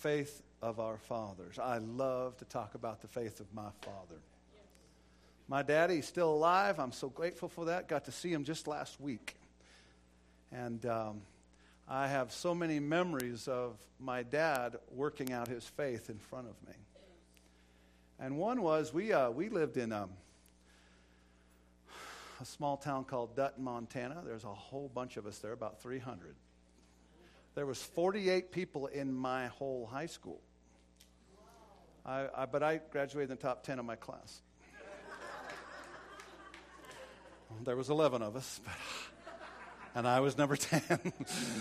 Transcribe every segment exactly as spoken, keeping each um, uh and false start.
Faith of our fathers. I love to talk about the faith of my father. My daddy's still alive. I'm so grateful for that. Got to see him just last week. And um, I have so many memories of my dad working out his faith in front of me. And one was, we uh, we lived in um, a small town called Dutton, Montana. There's a whole bunch of us there, about three hundred. There was forty-eight people in my whole high school. I, I, but I graduated in the top ten of my class. There was eleven of us, but, and I was number ten.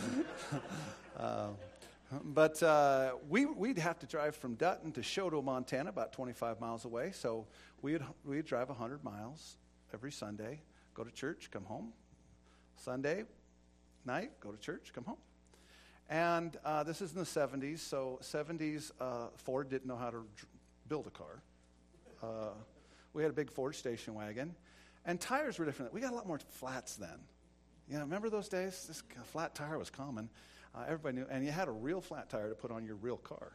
uh, but uh, we, we'd have to drive from Dutton to Choteau, Montana, about twenty-five miles away. So we'd, we'd drive one hundred miles every Sunday, go to church, come home. Sunday night, go to church, come home. And uh, this is in the seventies, so seventies, uh, Ford didn't know how to dr- build a car. Uh, we had a big Ford station wagon, and tires were different. We got a lot more flats then. You know, remember those days? This flat tire was common. Uh, everybody knew, and you had a real flat tire to put on your real car.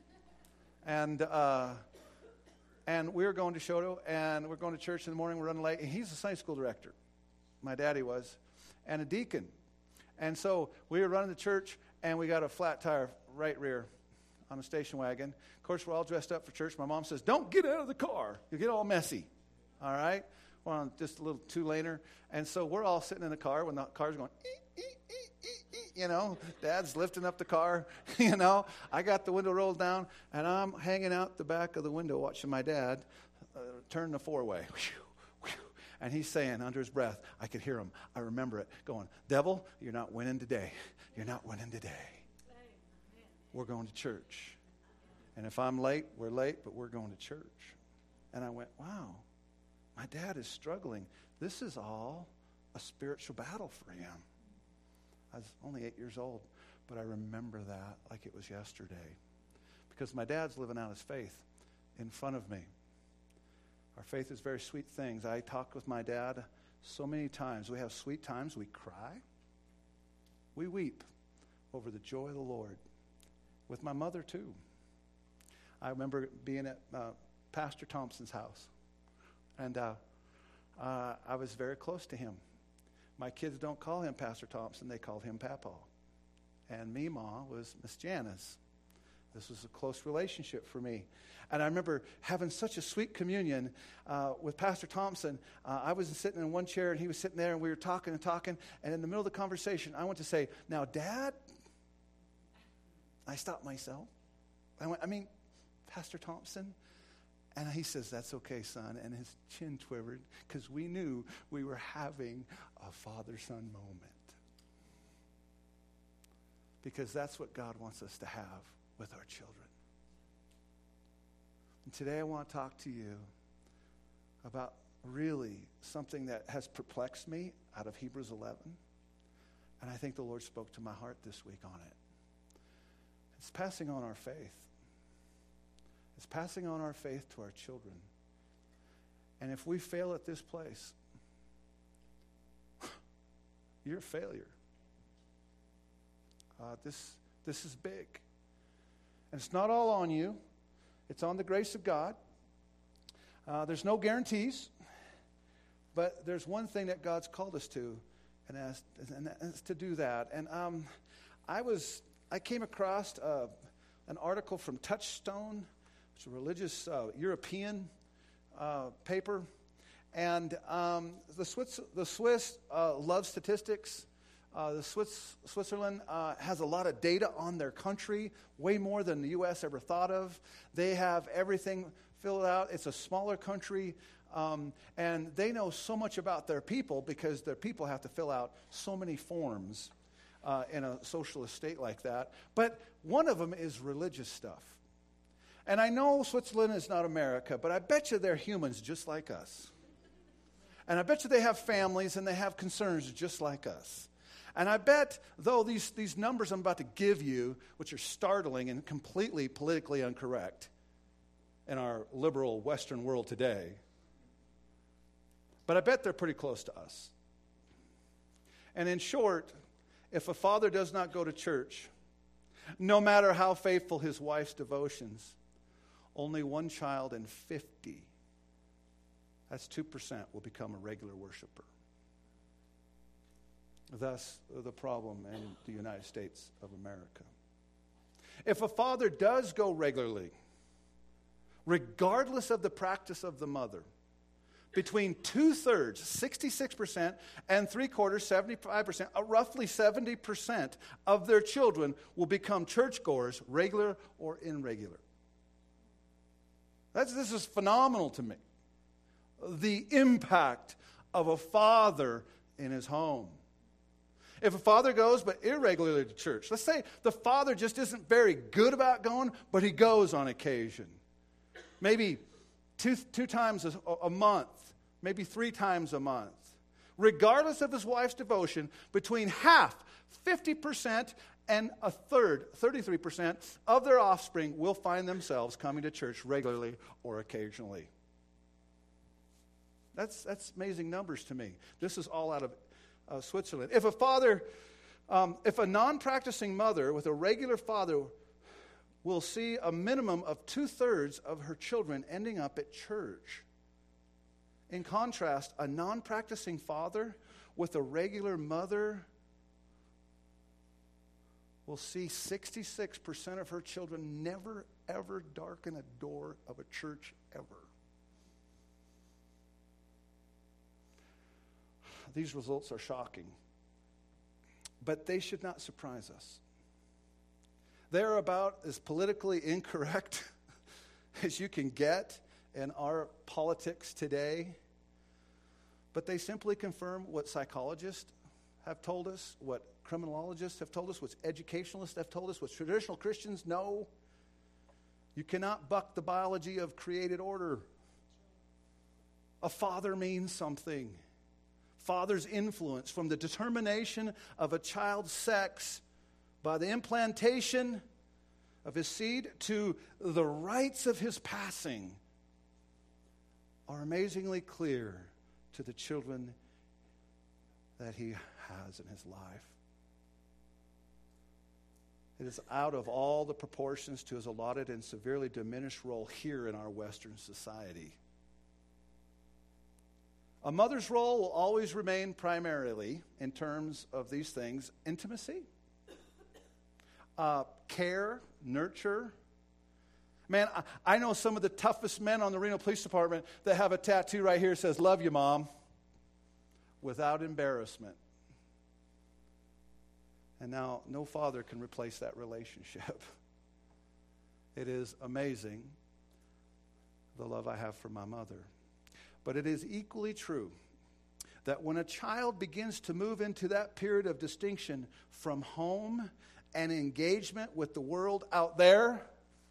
And uh, and we were going to Choteau, and we're going to church in the morning. We're running late, and he's a Sunday school director. My daddy was, and a deacon. And so we were running to church, and we got a flat tire right rear on a station wagon. Of course, we're all dressed up for church. My mom says, "Don't get out of the car. You'll get all messy." All right? We're on just a little two-laner. And so we're all sitting in the car when the car's going, ee, ee, ee, ee, ee, you know. Dad's lifting up the car, you know. I got the window rolled down, and I'm hanging out the back of the window watching my dad uh, turn the four-way. And he's saying under his breath, I could hear him, I remember it, going, "Devil, you're not winning today. You're not winning today. We're going to church. And if I'm late, we're late, but we're going to church." And I went, wow, my dad is struggling. This is all a spiritual battle for him. I was only eight years old, but I remember that like it was yesterday. Because my dad's living out his faith in front of me. Our faith is very sweet things. I talk with my dad so many times. We have sweet times. We cry. We weep over the joy of the Lord. With my mother, too. I remember being at uh, Pastor Thompson's house. And uh, uh, I was very close to him. My kids don't call him Pastor Thompson. They called him Papa. And Meemaw was Miss Janice. This was a close relationship for me. And I remember having such a sweet communion uh, with Pastor Thompson. Uh, I was sitting in one chair, and he was sitting there, and we were talking and talking. And in the middle of the conversation, I went to say, "Now, Dad," I stopped myself. I went, "I mean, Pastor Thompson?" And he says, "That's okay, son." And his chin quivered because we knew we were having a father-son moment. Because that's what God wants us to have with our children. And today I want to talk to you about really something that has perplexed me out of Hebrews eleven. And I think the Lord spoke to my heart this week on it. It's passing on our faith. It's passing on our faith to our children. And if we fail at this place, you're a failure. Uh, this, this is big. And it's not all on you. It's on the grace of God. Uh, there's no guarantees. But there's one thing that God's called us to, and that's, and that's to do that. And um, I was, I came across uh, an article from Touchstone. It's a religious uh, European uh, paper. And um, the Swiss, the Swiss uh, love statistics. Uh, the Swiss, Switzerland uh, has a lot of data on their country, way more than the U S ever thought of. They have everything filled out. It's a smaller country, um, and they know so much about their people because their people have to fill out so many forms uh, in a socialist state like that. But one of them is religious stuff. And I know Switzerland is not America, but I bet you they're humans just like us. And I bet you they have families and they have concerns just like us. And I bet, though, these, these numbers I'm about to give you, which are startling and completely politically incorrect in our liberal Western world today, but I bet they're pretty close to us. And in short, if a father does not go to church, No matter how faithful his wife's devotions, only one child in fifty, that's two percent, will become a regular worshiper. Thus, the problem in the United States of America. If a father does go regularly, regardless of the practice of the mother, between two-thirds, sixty-six percent, and three-quarters, seventy-five percent, uh, roughly seventy percent of their children will become churchgoers, regular or irregular. That's, this is phenomenal to me. The impact of a father in his home. If a father goes but irregularly to church, let's say the father just isn't very good about going, but he goes on occasion. Maybe two, two times a, a month, maybe three times a month. Regardless of his wife's devotion, between half, fifty percent, and a third, thirty-three percent, of their offspring will find themselves coming to church regularly or occasionally. That's, that's amazing numbers to me. This is all out of uh, Switzerland. If a father, um, if a non-practicing mother with a regular father will see a minimum of two-thirds of her children ending up at church. In contrast, a non-practicing father with a regular mother will see sixty-six percent of her children never, ever darken a door of a church ever. These results are shocking, but they should not surprise us. They're about as politically incorrect as you can get in our politics today, but they simply confirm what psychologists have told us, what criminologists have told us, what educationalists have told us, what traditional Christians know. You cannot buck the biology of created order. A father means something. Father's influence from the determination of a child's sex by the implantation of his seed to the rites of his passing are amazingly clear to the children that he has in his life. It is out of all the proportions to his allotted and severely diminished role here in our Western society. A mother's role will always remain primarily, in terms of these things, intimacy, uh, care, nurture. Man, I, I know some of the toughest men on the Reno Police Department that have a tattoo right here that says, "Love you, Mom," without embarrassment. And now no father can replace that relationship. It is amazing, the love I have for my mother. But it is equally true that when a child begins to move into that period of distinction from home and engagement with the world out there,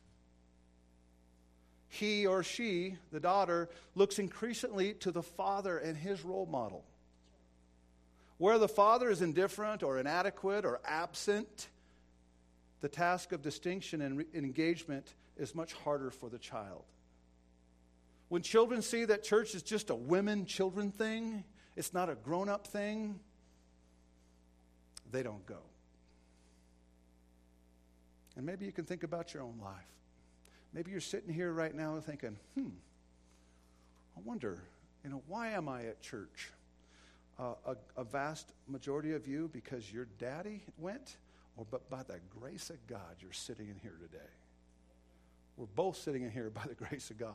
he or she, the daughter, looks increasingly to the father and his role model. Where the father is indifferent or inadequate or absent, the task of distinction and re- engagement is much harder for the child. When children see that church is just a women-children thing, it's not a grown-up thing, they don't go. And maybe you can think about your own life. Maybe you're sitting here right now thinking, hmm, I wonder, you know, why am I at church? Uh, a, a vast majority of you because your daddy went, or but by the grace of God, you're sitting in here today. We're both sitting in here by the grace of God.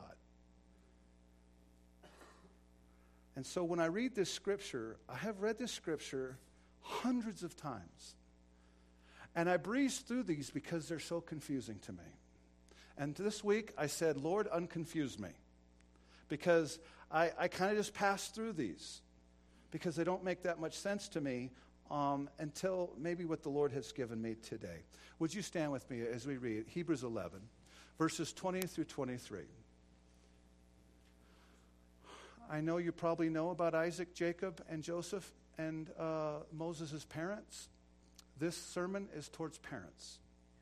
And so when I read this scripture, I have read this scripture hundreds of times. And I breeze through these because they're so confusing to me. And this week I said, Lord, unconfuse me. Because I, I kind of just passed through these. Because they don't make that much sense to me um, until maybe what the Lord has given me today. Would you stand with me as we read Hebrews eleven, verses twenty through twenty-three. I know you probably know about Isaac, Jacob, and Joseph, and uh, Moses' parents. This sermon is towards parents.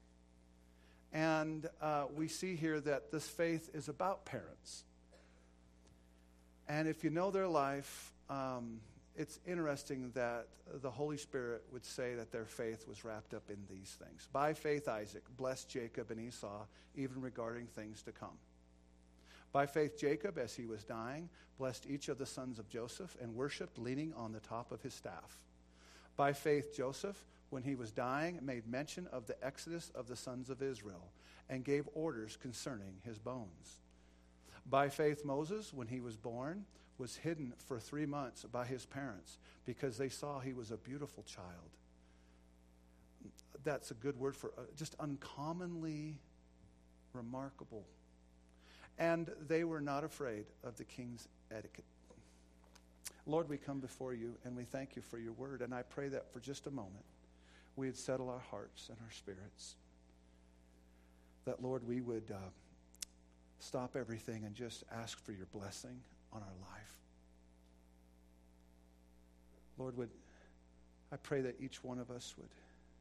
And uh, we see here that this faith is about parents. And if you know their life, um, it's interesting that the Holy Spirit would say that their faith was wrapped up in these things. By faith, Isaac blessed Jacob and Esau, even regarding things to come. By faith, Jacob, as he was dying, blessed each of the sons of Joseph and worshipped leaning on the top of his staff. By faith, Joseph, when he was dying, made mention of the exodus of the sons of Israel and gave orders concerning his bones. By faith, Moses, when he was born, was hidden for three months by his parents because they saw he was a beautiful child. That's a good word for uh, just uncommonly remarkable. And they were not afraid of the king's etiquette. Lord, we come before you and we thank you for your word. And I pray that for just a moment we would settle our hearts and our spirits. That, Lord, we would uh, stop everything and just ask for your blessing on our life. Lord, would I pray that each one of us would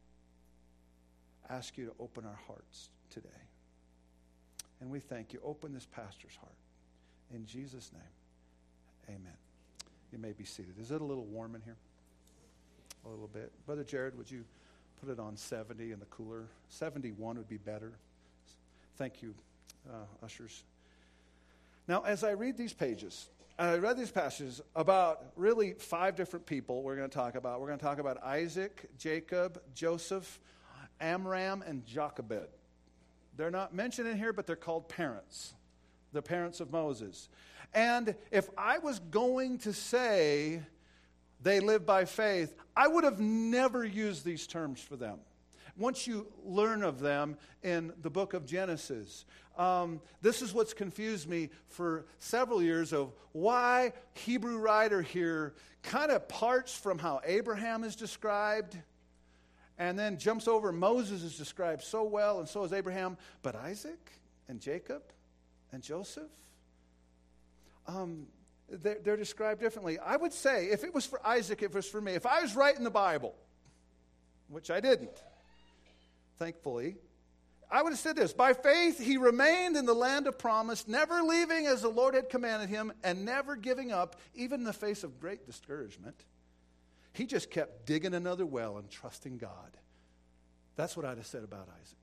ask you to open our hearts today. And we thank you. Open this pastor's heart. In Jesus' name, amen. You may be seated. Is it a little warm in here? A little bit. Brother Jared, would you put it on seventy in the cooler? seventy-one would be better. Thank you, uh, ushers. Now, as I read these pages, I read these passages about really five different people we're going to talk about. We're going to talk about Isaac, Jacob, Joseph, Amram, and Jochebed. They're not mentioned in here, but they're called parents, the parents of Moses. And if I was going to say they live by faith, I would have never used these terms for them. Once you learn of them in the book of Genesis, um, this is what's confused me for several years of why Hebrew writer here kind of parts from how Abraham is described and then jumps over Moses is described so well, and so is Abraham. But Isaac and Jacob and Joseph, um, they're, they're described differently. I would say, if it was for Isaac, if it was for me, if I was writing the Bible, which I didn't, thankfully, I would have said this: by faith he remained in the land of promise, never leaving as the Lord had commanded him, and never giving up, even in the face of great discouragement. He just kept digging another well and trusting God. That's what I'd have said about Isaac.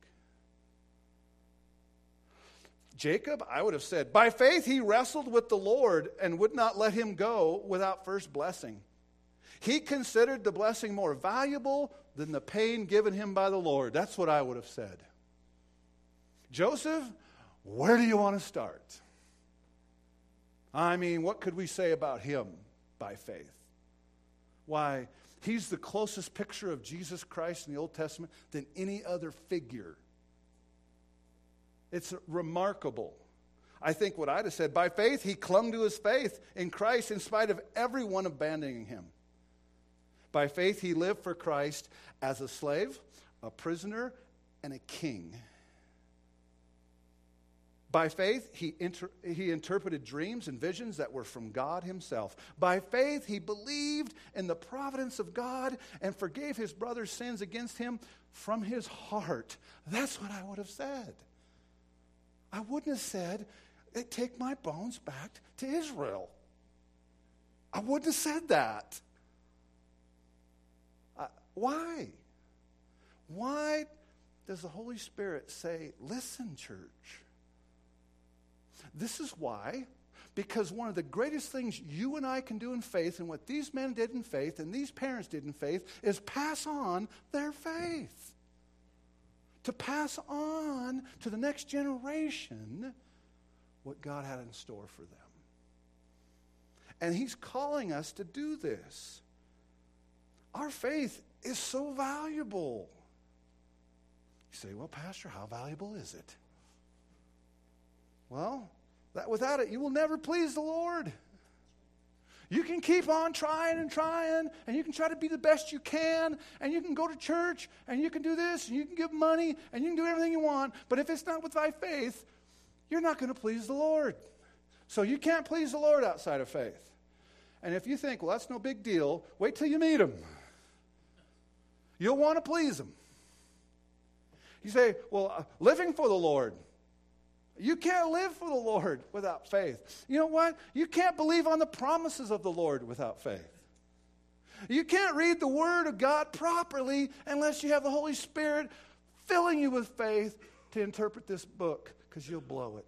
Jacob, I would have said, by faith he wrestled with the Lord and would not let him go without first blessing. He considered the blessing more valuable than the pain given him by the Lord. That's what I would have said. Joseph, where do you want to start? I mean, what could we say about him by faith? Why, he's the closest picture of Jesus Christ in the Old Testament than any other figure. It's remarkable. I think what I'd have said, by faith, he clung to his faith in Christ in spite of everyone abandoning him. By faith, he lived for Christ as a slave, a prisoner, and a king. By faith, he, inter- he interpreted dreams and visions that were from God himself. By faith, he believed in the providence of God and forgave his brother's sins against him from his heart. That's what I would have said. I wouldn't have said, hey, take my bones back to Israel. I wouldn't have said that. Uh, why? Why does the Holy Spirit say, listen, church? This is why, because one of the greatest things you and I can do in faith, and what these men did in faith, and these parents did in faith, is pass on their faith. To pass on to the next generation what God had in store for them. And he's calling us to do this. Our faith is so valuable. You say, well, Pastor, how valuable is it? Well, that without it, you will never please the Lord. You can keep on trying and trying, and you can try to be the best you can, and you can go to church, and you can do this, and you can give money, and you can do everything you want, but if it's not with thy faith, you're not going to please the Lord. So you can't please the Lord outside of faith. And if you think, well, that's no big deal, wait till you meet him. You'll want to please him. You say, well, uh, living for the Lord. You can't live for the Lord without faith. You know what? You can't believe on the promises of the Lord without faith. You can't read the Word of God properly unless you have the Holy Spirit filling you with faith to interpret this book, because you'll blow it.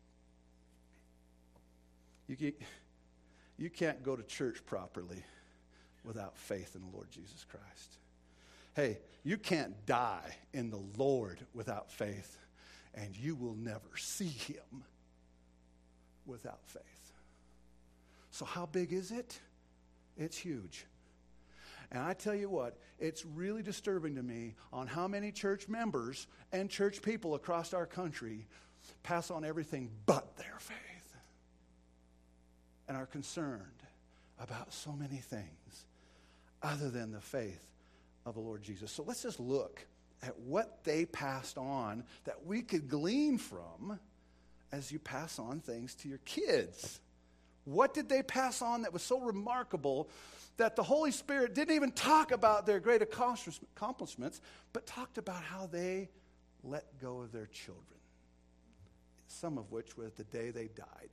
You can't, you can't go to church properly without faith in the Lord Jesus Christ. Hey, you can't die in the Lord without faith, and you will never see Him without faith. So how big is it? It's huge. And I tell you what, it's really disturbing to me on how many church members and church people across our country pass on everything but their faith and are concerned about so many things other than the faith of the Lord Jesus. So let's just look at what they passed on that we could glean from as you pass on things to your kids. What did they pass on that was so remarkable that the Holy Spirit didn't even talk about their great accomplishments, but talked about how they let go of their children, some of which were the day they died.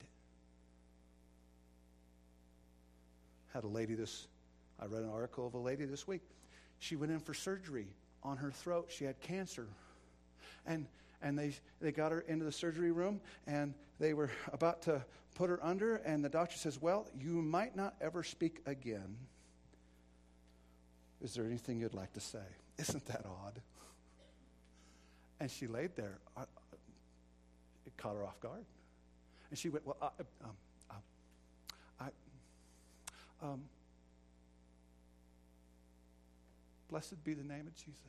Had a lady this, I read an article of a lady this week. She went in for surgery on her throat. She had cancer. And and they, they got her into the surgery room, and they were about to put her under, and the doctor says, well, you might not ever speak again. Is there anything you'd like to say? Isn't that odd? And she laid there. I, it caught her off guard. And she went, well, I, um, um, I, um, blessed be the name of Jesus.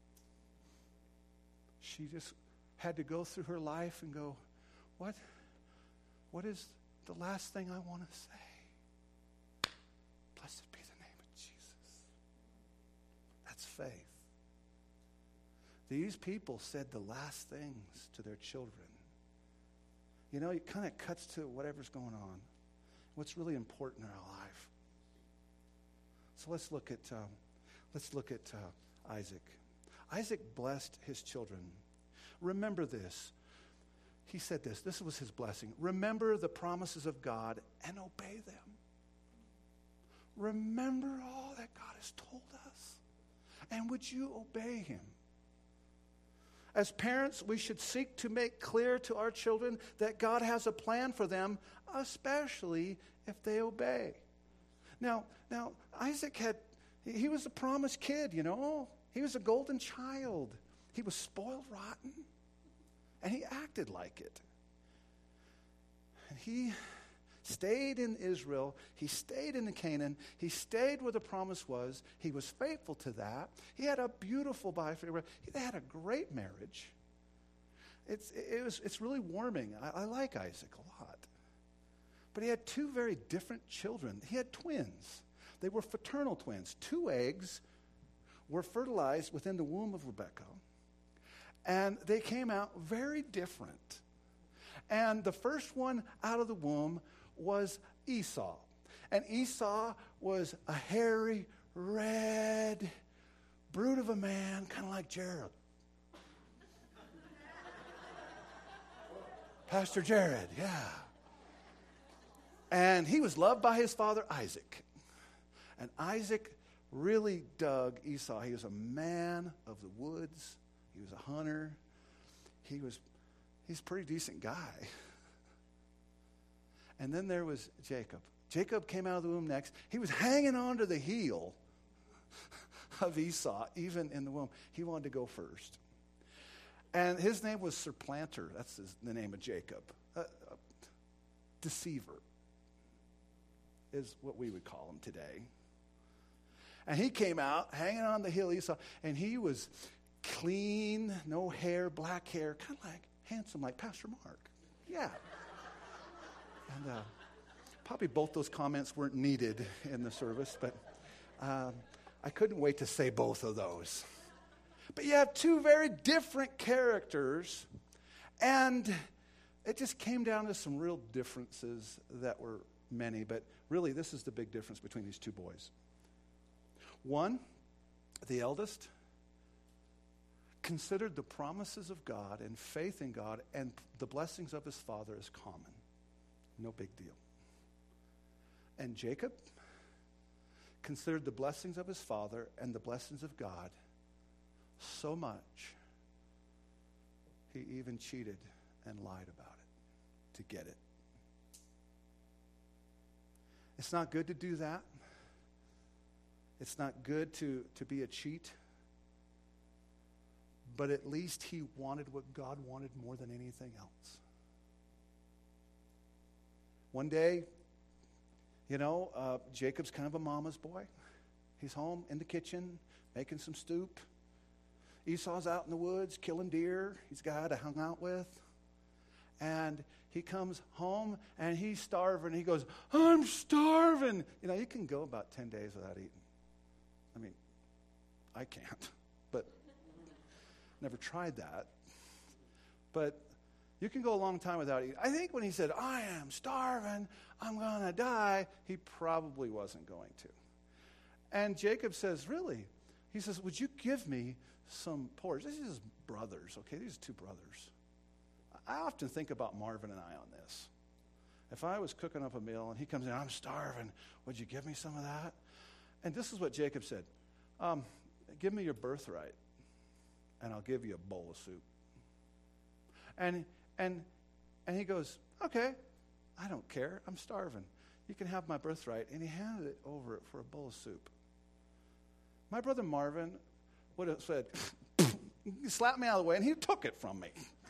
She just had to go through her life and go, what, what is the last thing I want to say? Blessed be the name of Jesus. That's faith. These people said the last things to their children. You know, it kind of cuts to whatever's going on, what's really important in our life. So let's look at um, let's look at uh, Isaac. Isaac blessed his children. Remember this. He said this. This was his blessing. Remember the promises of God and obey them. Remember all that God has told us. And would you obey Him? As parents, we should seek to make clear to our children that God has a plan for them, especially if they obey. Now, now Isaac had, he was a promised kid, you know. He was a golden child. He was spoiled rotten, and he acted like it. And he stayed in Israel. He stayed in Canaan. He stayed where the promise was. He was faithful to that. He had a beautiful wife. They had a great marriage. It's, it was, it's really warming. I, I like Isaac a lot. But he had two very different children. He had twins. They were fraternal twins. Two eggs were fertilized within the womb of Rebekah. And they came out very different. And the first one out of the womb was Esau. And Esau was a hairy, red brute of a man, kind of like Jared. Pastor Jared, yeah. And he was loved by his father, Isaac. And Isaac really dug Esau. He was a man of the woods. He was a hunter. He was, he's a pretty decent guy. And then there was Jacob. Jacob came out of the womb next. He was hanging on to the heel of Esau, even in the womb. He wanted to go first. And his name was Supplanter. That's his, the name of Jacob. Uh, uh, deceiver is what we would call him today. And he came out hanging on the hill Esau, and he was clean, no hair, black hair, kind of like handsome, like Pastor Mark. Yeah. And uh, probably both those comments weren't needed in the service, but um, I couldn't wait to say both of those. But you have two very different characters, and it just came down to some real differences that were many, but really this is the big difference between these two boys. One, the eldest, considered the promises of God and faith in God and the blessings of his father as common. No big deal. And Jacob considered the blessings of his father and the blessings of God so much, he even cheated and lied about it to get it. It's not good to do that. It's not good to, to be a cheat. But at least he wanted what God wanted more than anything else. One day, you know, uh, Jacob's kind of a mama's boy. He's home in the kitchen making some soup. Esau's out in the woods killing deer. He's a guy I hung out with. And he comes home and he's starving. He goes, I'm starving. You know, you can go about ten days without eating. I mean, I can't, but never tried that. But you can go a long time without eating. I think when he said, I am starving, I'm going to die, he probably wasn't going to. And Jacob says, really? He says, would you give me some porridge? This is his brothers, okay? These are two brothers. I often think about Marvin and I on this. If I was cooking up a meal and he comes in, I'm starving, would you give me some of that? And this is what Jacob said. Um, give me your birthright, and I'll give you a bowl of soup. And and and he goes, okay, I don't care. I'm starving. You can have my birthright. And he handed it over for a bowl of soup. My brother Marvin would have said, slap me out of the way, and he took it from me.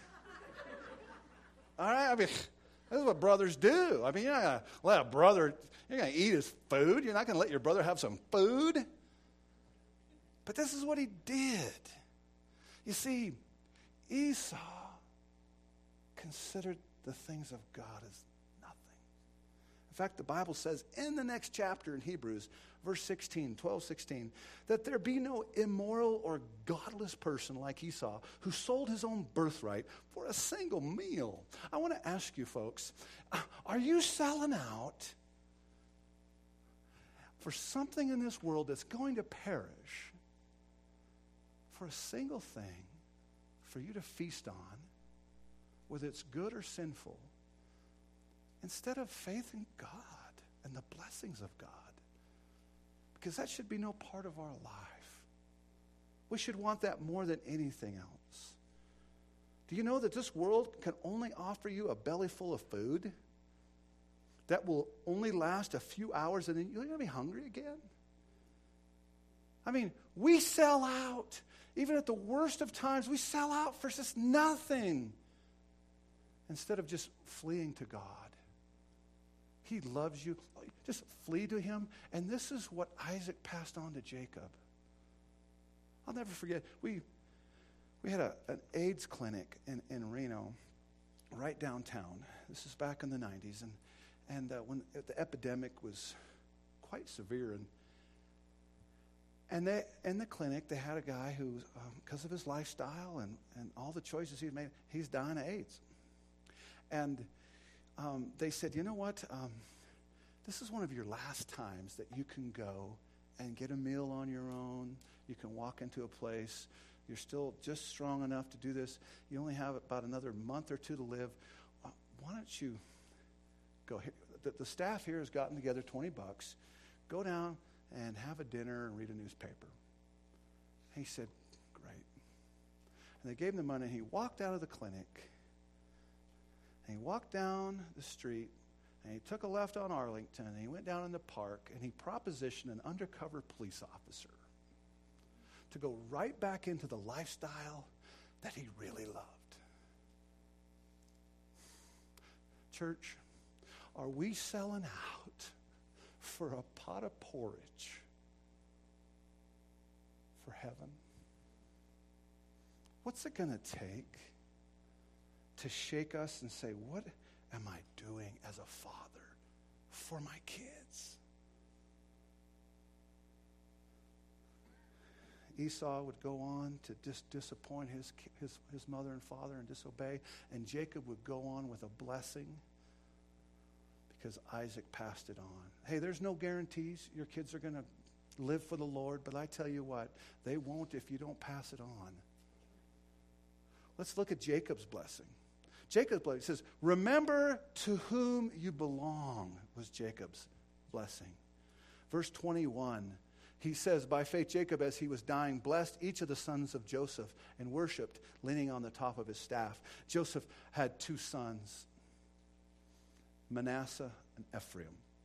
All right? I mean, this is what brothers do. I mean, you're not going to let a brother, you're going to eat his food. You're not going to let your brother have some food. But this is what he did. You see, Esau considered the things of God as nothing. In fact, the Bible says in the next chapter in Hebrews, verse sixteen, twelve, sixteen, that there be no immoral or godless person like Esau who sold his own birthright for a single meal. I want to ask you folks, are you selling out for something in this world that's going to perish for a single thing for you to feast on, whether it's good or sinful, instead of faith in God and the blessings of God? Because that should be no part of our life. We should want that more than anything else. Do you know that this world can only offer you a belly full of food that will only last a few hours and then you're going to be hungry again? I mean, we sell out. Even at the worst of times, we sell out for just nothing instead of just fleeing to God. He loves you. Just flee to him. And this is what Isaac passed on to Jacob. I'll never forget. We we had a, an AIDS clinic in, in Reno, right downtown. This is back in the nineties. And, and uh, when the epidemic was quite severe. And And they, in the clinic, they had a guy who, um, because of his lifestyle and, and all the choices he's made, he's dying of AIDS. And um, they said, you know what? Um, this is one of your last times that you can go and get a meal on your own. You can walk into a place. You're still just strong enough to do this. You only have about another month or two to live. Uh, why don't you go here? The, the staff here has gotten together twenty bucks. Go down and have a dinner and read a newspaper. He said, great. And they gave him the money. He walked out of the clinic. And he walked down the street. And he took a left on Arlington. And he went down in the park. And he propositioned an undercover police officer to go right back into the lifestyle that he really loved. Church, are we selling out for a pot of porridge for heaven? What's it going to take to shake us and say, what am I doing as a father for my kids? Esau would go on to dis- disappoint his, his, his mother and father and disobey, and Jacob would go on with a blessing because Isaac passed it on. Hey, there's no guarantees your kids are going to live for the Lord, but I tell you what, they won't if you don't pass it on. Let's look at Jacob's blessing. Jacob's blessing says, remember to whom you belong, was Jacob's blessing. Verse twenty-one, he says, by faith Jacob, as he was dying, blessed each of the sons of Joseph and worshipped, leaning on the top of his staff. Joseph had two sons, Manasseh and Ephraim.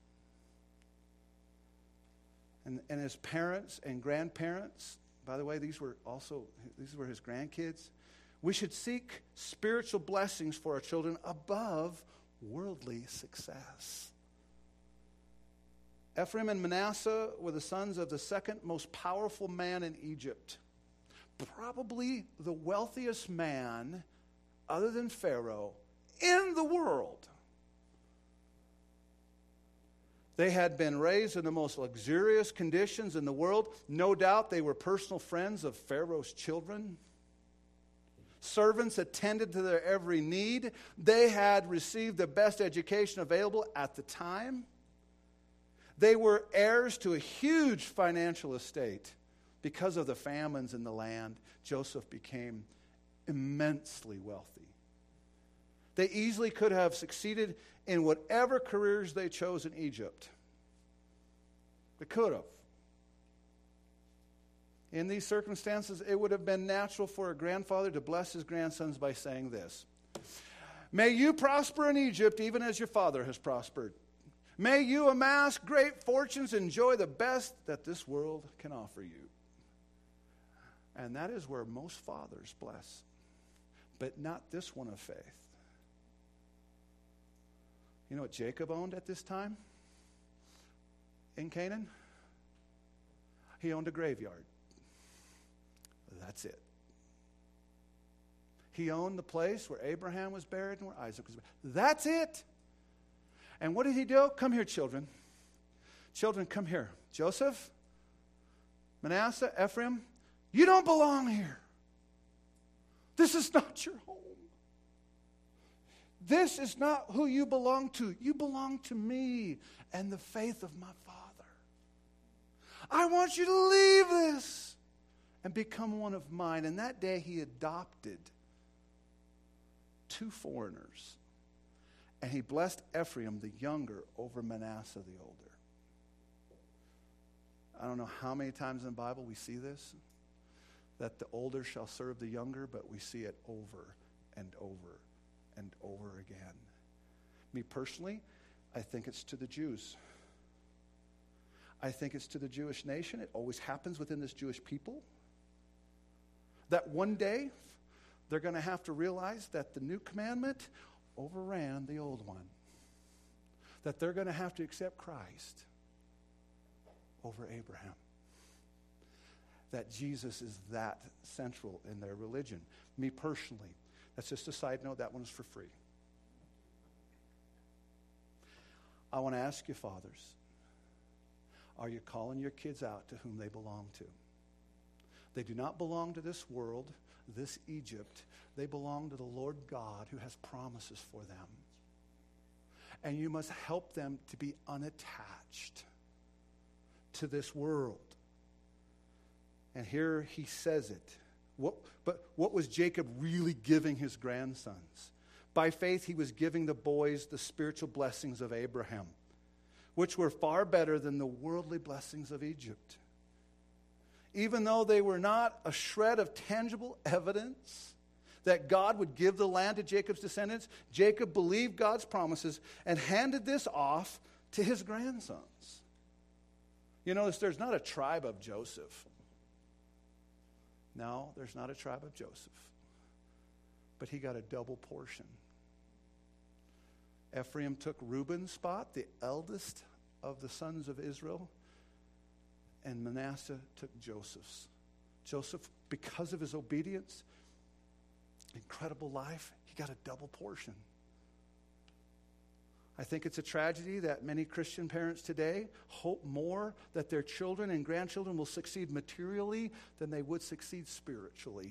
And, and his parents and grandparents, by the way, these were also, these were his grandkids. We should seek spiritual blessings for our children above worldly success. Ephraim and Manasseh were the sons of the second most powerful man in Egypt. Probably the wealthiest man, other than Pharaoh, in the world. They had been raised in the most luxurious conditions in the world. No doubt they were personal friends of Pharaoh's children. Servants attended to their every need. They had received the best education available at the time. They were heirs to a huge financial estate. Because of the famines in the land, Joseph became immensely wealthy. They easily could have succeeded in whatever careers they chose in Egypt. They could have. In these circumstances, it would have been natural for a grandfather to bless his grandsons by saying this: may you prosper in Egypt even as your father has prospered. May you amass great fortunes, enjoy the best that this world can offer you. And that is where most fathers bless, but not this one of faith. You know what Jacob owned at this time in Canaan? He owned a graveyard. That's it. He owned the place where Abraham was buried and where Isaac was buried. That's it. And what did he do? Come here, children. Children, come here. Joseph, Manasseh, Ephraim, you don't belong here. This is not your home. This is not who you belong to. You belong to me and the faith of my Father. I want you to leave this and become one of mine. And that day he adopted two foreigners. And he blessed Ephraim, the younger, over Manasseh, the older. I don't know how many times in the Bible we see this, that the older shall serve the younger, but we see it over and over and over again. Me personally, I think it's to the Jews. I think it's to the Jewish nation. It always happens within this Jewish people. That one day, they're going to have to realize that the new commandment overran the old one. That they're going to have to accept Christ over Abraham. That Jesus is that central in their religion. Me personally, that's just a side note, that one is for free. I want to ask you, fathers, are you calling your kids out to whom they belong to? They do not belong to this world, this Egypt. They belong to the Lord God who has promises for them. And you must help them to be unattached to this world. And here he says it. What, but what was Jacob really giving his grandsons? By faith, he was giving the boys the spiritual blessings of Abraham, which were far better than the worldly blessings of Egypt. Even though they were not a shred of tangible evidence that God would give the land to Jacob's descendants, Jacob believed God's promises and handed this off to his grandsons. You notice there's not a tribe of Joseph. No, there's not a tribe of Joseph. But he got a double portion. Ephraim took Reuben's spot, the eldest of the sons of Israel, and Manasseh took Joseph's. Joseph, because of his obedience, incredible life, he got a double portion. I think it's a tragedy that many Christian parents today hope more that their children and grandchildren will succeed materially than they would succeed spiritually.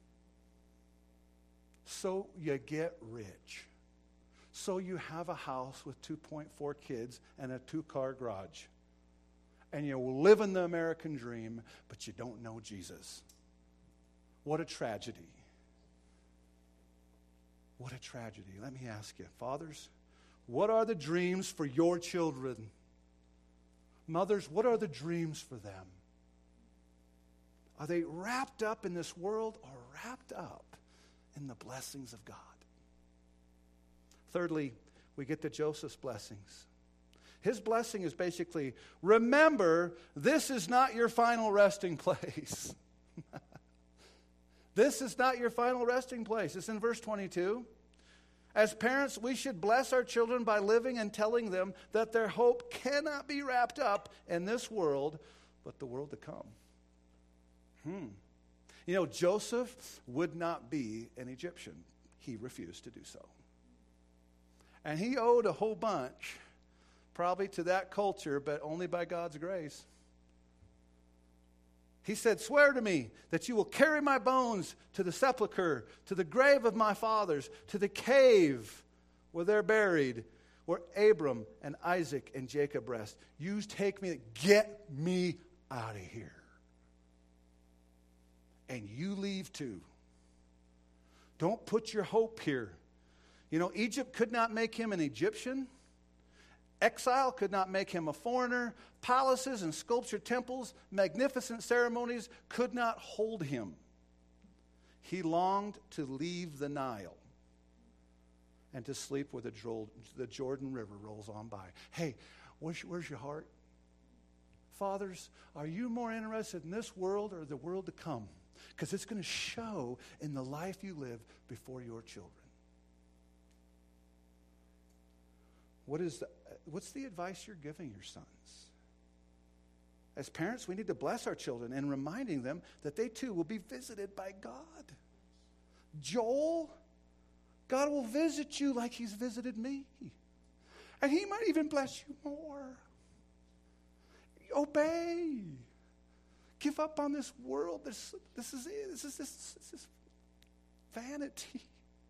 So you get rich. So you have a house with two point four kids and a two-car garage. And you live in the American dream, but you don't know Jesus. What a tragedy. What a tragedy. Let me ask you, fathers, what are the dreams for your children? Mothers, what are the dreams for them? Are they wrapped up in this world or wrapped up in the blessings of God? Thirdly, we get to Joseph's blessings. His blessing is basically, remember, this is not your final resting place. This is not your final resting place. It's in verse twenty-two. As parents, we should bless our children by living and telling them that their hope cannot be wrapped up in this world, but the world to come. Hmm. You know, Joseph would not be an Egyptian. He refused to do so. And he owed a whole bunch, probably to that culture, but only by God's grace. He said, swear to me that you will carry my bones to the sepulcher, to the grave of my fathers, to the cave where they're buried, where Abram and Isaac and Jacob rest. You take me, get me out of here. And you leave too. Don't put your hope here. You know, Egypt could not make him an Egyptian. Exile could not make him a foreigner. Palaces and sculptured temples, magnificent ceremonies could not hold him. He longed to leave the Nile and to sleep where the Jordan River rolls on by. Hey, where's, where's your heart? Fathers, are you more interested in this world or the world to come? Because it's going to show in the life you live before your children. What is the, what's the advice you're giving your sons? As parents, we need to bless our children and reminding them that they too will be visited by God. Joel, God will visit you like he's visited me. And he might even bless you more. Obey. Give up on this world. This, this is it. This is this, this is vanity.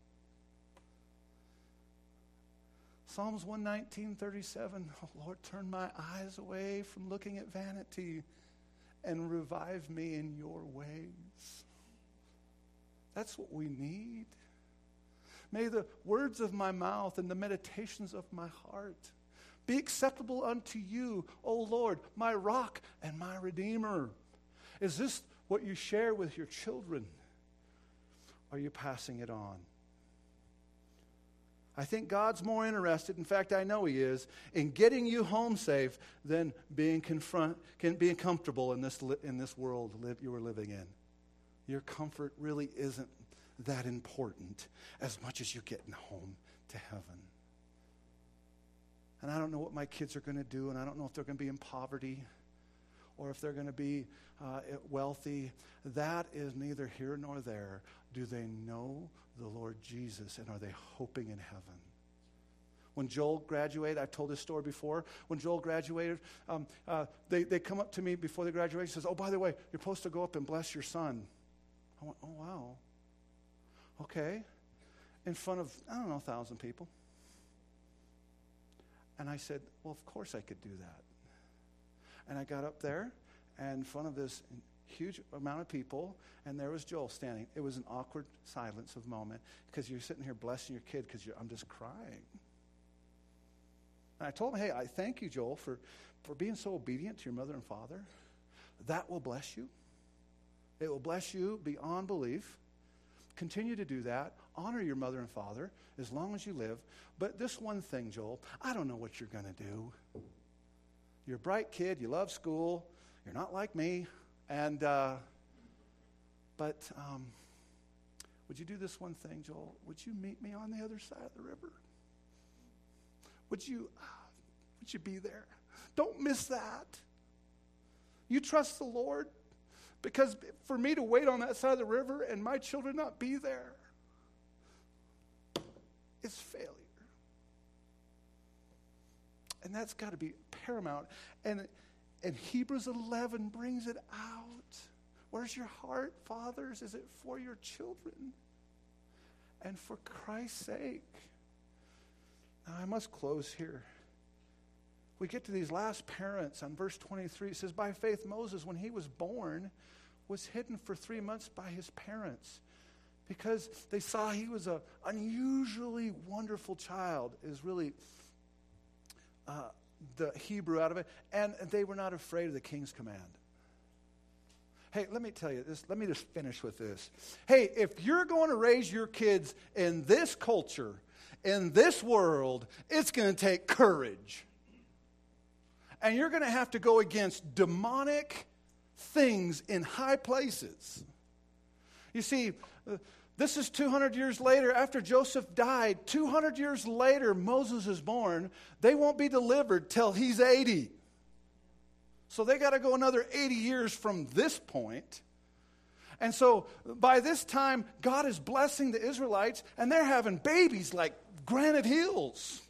Psalms one nineteen, thirty-seven, oh Lord, turn my eyes away from looking at vanity and revive me in your ways. That's what we need. May the words of my mouth and the meditations of my heart be acceptable unto you, O Lord, my rock and my redeemer. Is this what you share with your children? Are you passing it on? I think God's more interested, in fact, I know he is, in getting you home safe than being confront, being comfortable in this, in this world you are living in. Your comfort really isn't that important as much as you getting home to heaven. And I don't know what my kids are going to do, and I don't know if they're going to be in poverty or if they're going to be uh, wealthy. That is neither here nor there. Do they know the Lord Jesus, and are they hoping in heaven? When Joel graduated, I've told this story before. When Joel graduated, um, uh, they, they come up to me before they graduate and says, oh, by the way, you're supposed to go up and bless your son. I went, oh, wow. Okay. In front of, I don't know, a thousand people. And I said, well, of course I could do that. And I got up there and in front of this huge amount of people, and there was Joel standing. It was an awkward silence of moment because you're sitting here blessing your kid because I'm just crying. And I told him, hey, I thank you, Joel, for, for being so obedient to your mother and father. That will bless you. It will bless you beyond belief. Continue to do that. Honor your mother and father as long as you live. But this one thing, Joel, I don't know what you're going to do. You're a bright kid. You love school. You're not like me. And, uh, but um, would you do this one thing, Joel? Would you meet me on the other side of the river? Would you, would you be there? Don't miss that. You trust the Lord? Because for me to wait on that side of the river and my children not be there is failure. And that's got to be paramount. And, and Hebrews eleven brings it out. Where's your heart, fathers? Is it for your children? And for Christ's sake. Now, I must close here. We get to these last parents on verse twenty-three. It says, by faith Moses, when he was born, was hidden for three months by his parents because they saw he was an unusually wonderful child. Is really uh, the Hebrew out of it, and they were not afraid of the king's command. Hey, let me tell you this. Let me just finish with this. Hey, if you're going to raise your kids in this culture, in this world, it's going to take courage. And you're going to have to go against demonic things in high places. You see, uh, this is two hundred years later. After Joseph died, two hundred years later, Moses is born. They won't be delivered till he's eighty. So they got to go another eighty years from this point. And so by this time, God is blessing the Israelites, and they're having babies like granite hills.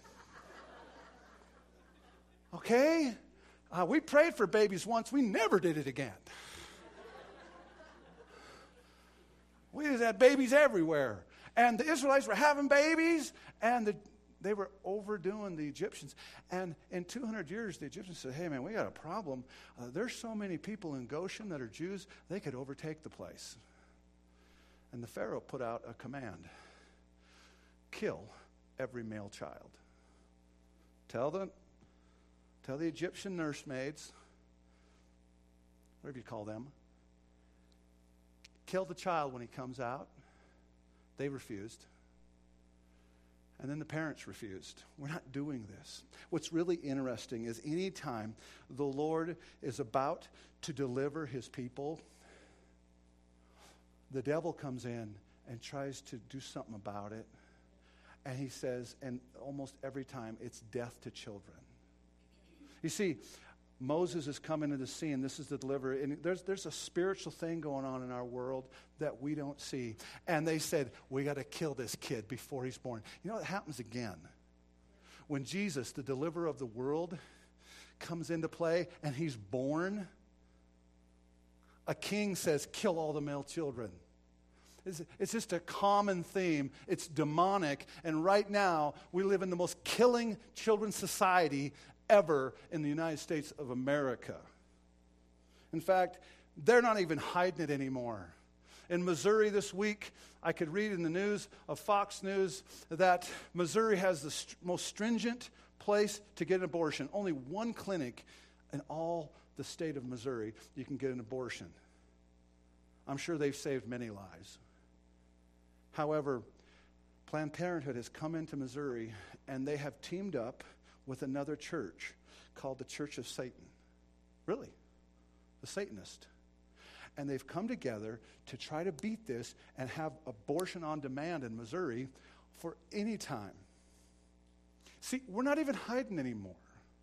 Okay? Uh, we prayed for babies once. We never did it again. We just had babies everywhere. And the Israelites were having babies, and the They were overdoing the Egyptians. And in two hundred years, the Egyptians said, hey, man, we got a problem. Uh, there's so many people in Goshen that are Jews, they could overtake the place. And the Pharaoh put out a command. Kill every male child. Tell the, tell the Egyptian nursemaids, whatever you call them, kill the child when he comes out. They refused. And then the parents refused. We're not doing this. What's really interesting is anytime the Lord is about to deliver his people, the devil comes in and tries to do something about it. And he says, and almost every time, it's death to children. You see, Moses is coming into the scene. This is the deliverer. And there's, there's a spiritual thing going on in our world that we don't see. And they said, we got to kill this kid before he's born. You know, it happens again. When Jesus, the deliverer of the world, comes into play and he's born, a king says, kill all the male children. It's, it's just a common theme. It's demonic. And right now, we live in the most killing children's society ever in the United States of America. In fact, they're not even hiding it anymore. In Missouri this week, I could read in the news of Fox News that Missouri has the st- most stringent place to get an abortion. Only one clinic in all the state of Missouri you can get an abortion. I'm sure they've saved many lives. However, Planned Parenthood has come into Missouri, and they have teamed up with another church called the Church of Satan. Really, the Satanist. And they've come together to try to beat this and have abortion on demand in Missouri for any time. See, we're not even hiding anymore.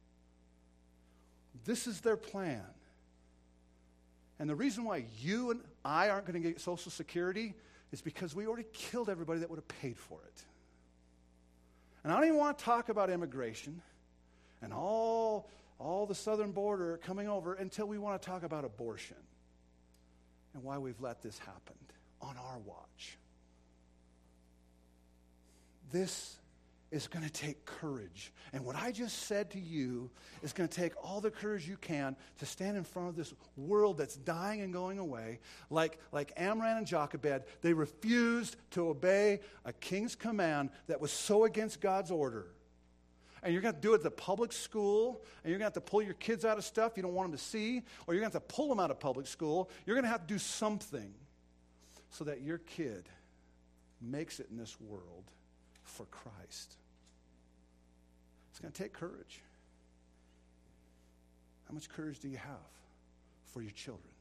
This is their plan. And the reason why you and I aren't going to get Social Security is because we already killed everybody that would have paid for it. And I don't even want to talk about immigration and all, all the southern border coming over until we want to talk about abortion and why we've let this happen on our watch. This is going to take courage. And what I just said to you is going to take all the courage you can to stand in front of this world that's dying and going away. Like, like Amram and Jochebed, they refused to obey a king's command that was so against God's order. And you're going to do it at the public school, and you're going to have to pull your kids out of stuff you don't want them to see, or you're going to have to pull them out of public school. You're going to have to do something so that your kid makes it in this world for Christ. It's going to take courage. How much courage do you have for your children?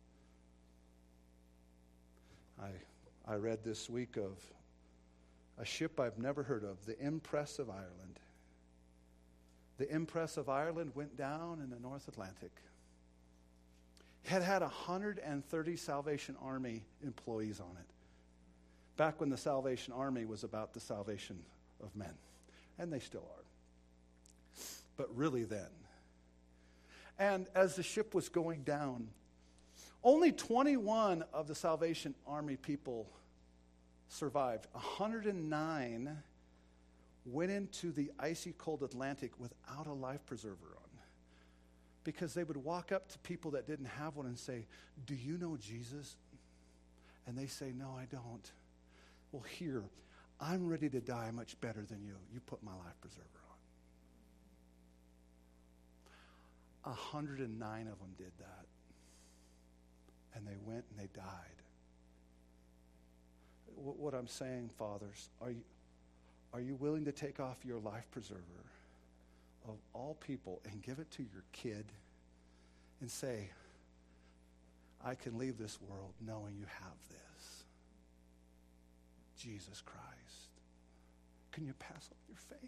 I, I read this week of a ship I've never heard of, the Empress of Ireland. The Empress of Ireland went down in the North Atlantic. Had had one hundred thirty Salvation Army employees on it. Back when the Salvation Army was about the salvation of men. And they still are. But really then. And as the ship was going down, only twenty-one of the Salvation Army people survived. one hundred nine went into the icy cold Atlantic without a life preserver on. Because they would walk up to people that didn't have one and say, do you know Jesus? And they say, no, I don't. Well, here, I'm ready to die much better than you. You put my life preserver on. one hundred nine of them did that. And they went and they died. What I'm saying, fathers, are you, are you willing to take off your life preserver of all people and give it to your kid and say, I can leave this world knowing you have this? Jesus Christ. Can you pass up your faith?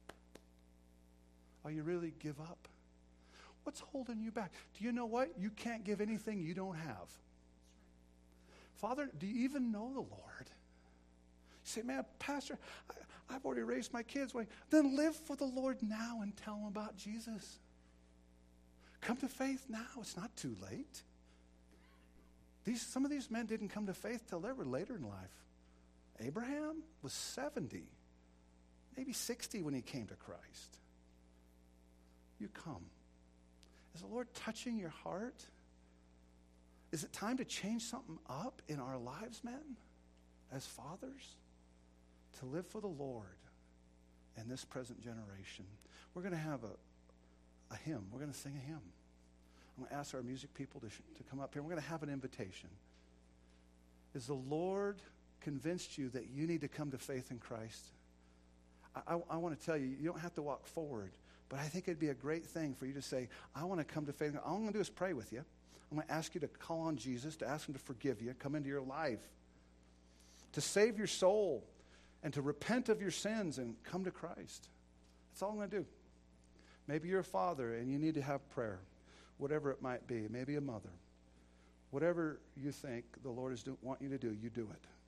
Are you really give up? What's holding you back? Do you know what? You can't give anything you don't have. Father, do you even know the Lord? You say, man, Pastor, I, I've already raised my kids. Well, then live for the Lord now and tell them about Jesus. Come to faith now. It's not too late. These, some of these men didn't come to faith till they were later in life. Abraham was seventy, maybe sixty when he came to Christ. You come. Is the Lord touching your heart? Is it time to change something up in our lives, men, as fathers? To live for the Lord in this present generation. We're going to have a, a hymn. We're going to sing a hymn. I'm going to ask our music people to, sh- to come up here. We're going to have an invitation. Is the Lord convinced you that you need to come to faith in Christ? I, I, I want to tell you, you don't have to walk forward, but I think it'd be a great thing for you to say, I want to come to faith. All I'm going to do is pray with you. I'm going to ask you to call on Jesus, to ask him to forgive you, come into your life, to save your soul, and to repent of your sins and come to Christ. That's all I'm going to do. Maybe you're a father and you need to have prayer, whatever it might be. Maybe a mother. Whatever you think the Lord is do, want you to do, you do it.